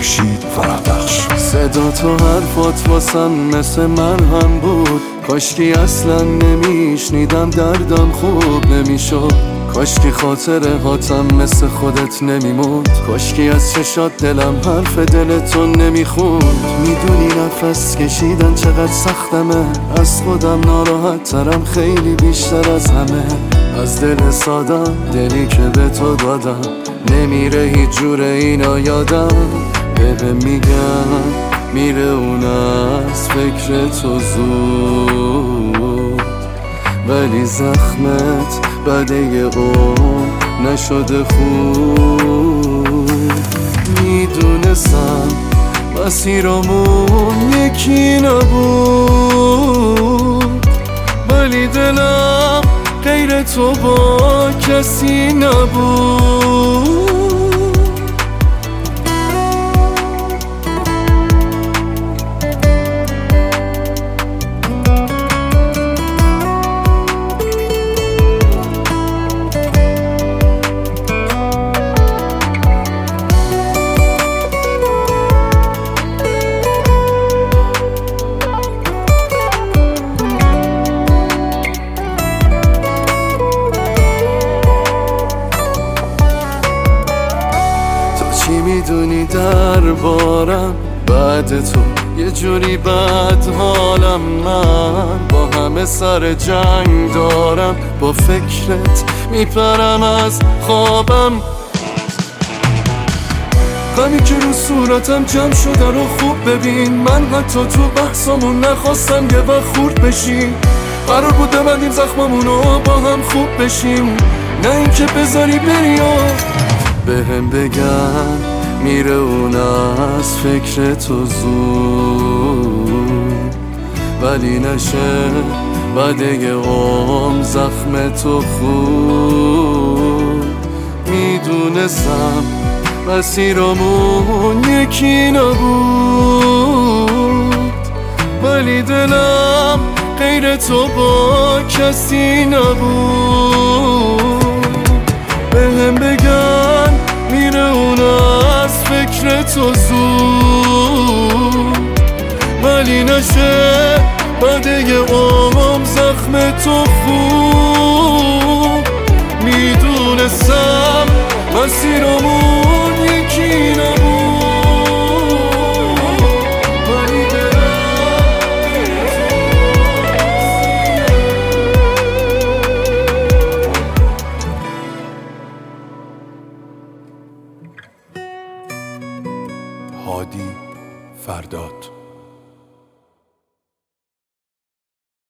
خورشید فرهبخش. صدا تو حرفات واسم مثل مرهم بود، کاشکی اصلا نمیشنیدم دردم خوب نمیشد، کاشکی خاطره هاتم مثل خودت نمیموند، کاشکی از چشات دلم حرف دلتو نمیخوند. میدونی نفس کشیدن چقدر سختمه، از خودم ناراحت ترم خیلی بیشتر از همه. از دل سادم دلی که به تو دادم، نمیره هیچ جور اینا یادم. بهم میگن میره اون از فکر تو زود، ولی زخمت بده یه نشده خوب. میدونستم مسیرمون یکی نبود، ولی دلم غیر تو با کسی نبود. چی میدونی دربارم بعد تو؟ یه جوری بد حالم، من با همه سر جنگ دارم، با فکرت میپرم از خوابم. غمی که رو صورتم جمع شده رو خوب ببین، من حتی تو بحثامون نخواستم یه وقت خورد بشیم. قرار بود ببندیم زخممونو با هم خوب بشیم، نه اینکه بذاری بری و بهم بگن میره اون از فکر تو زود، ولی نشه بعد یه زخم تو خوب. میدونستم مسیرمون یکی نبود، ولی دلم غیر تو با کسی نبود. بهم بگن میره اون از فکر تو زود، ولی نشه بعد یه زخم تو خوب. میدونستم مسیرمون یکی نبود، ولی هادی فرداد.